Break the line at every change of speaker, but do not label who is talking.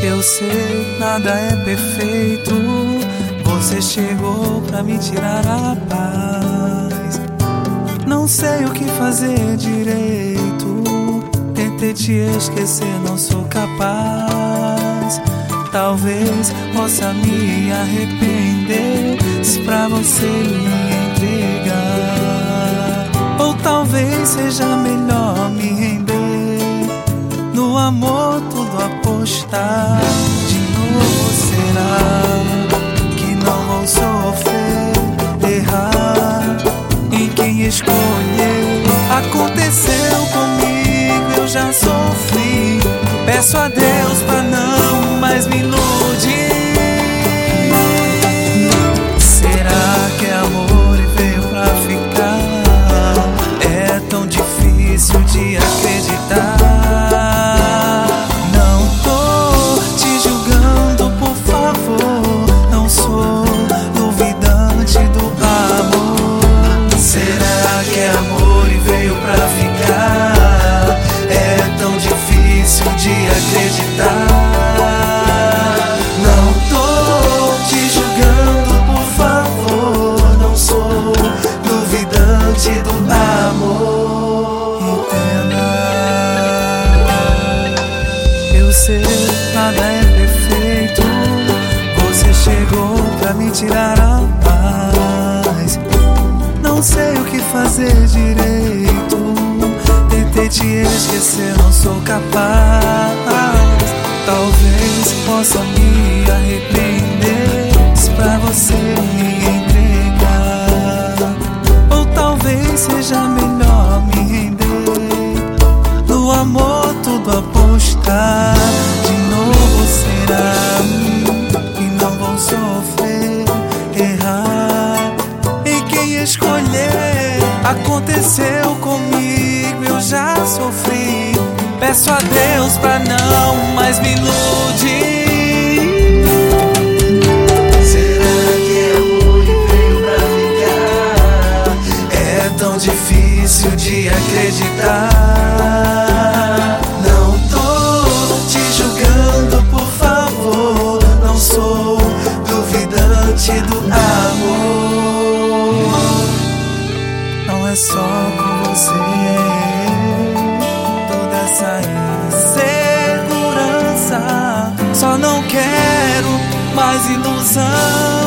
Eu sei, nada é perfeito. Você chegou pra me tirar a paz. Não sei o que fazer direito. Tentei te esquecer, não sou capaz. Talvez possa me arrepender se pra você me entregar. Ou talvez seja melhor me render, no amor tudo apostar. De novo será que não vou sofrer, errar em quem escolher. Aconteceu comigo, eu já sofri. Peço a Deus pra não mais me iludir. Será que é amor e veio pra ficar? É tão difícil de acreditar. Não tô te julgando, por favor. Não sou duvidante do amor. Será que é amor e veio pra ficar? É tão difícil de acreditar. Não tô te julgando, por favor. Não sou duvidante do amor. Entenda, eu sei, nada é perfeito. Você chegou pra me tirar a paz. Não sei o que fazer direito. Tentei te esquecer, não sou capaz. Talvez possa me arrepender se pra você me entregar. Ou talvez seja melhor me render, no amor tudo apostar. De novo será que não vou sofrer, errar em quem escolher. Aconteceu comigo, eu já sofri. Peço a Deus pra não mais me iludir. Será que é amor e veio pra ficar? É tão difícil de acreditar. Não tô te julgando, por favor. Não sou duvidante do amor. Não é só com você toda essa insegurança. Só não quero mais ilusão.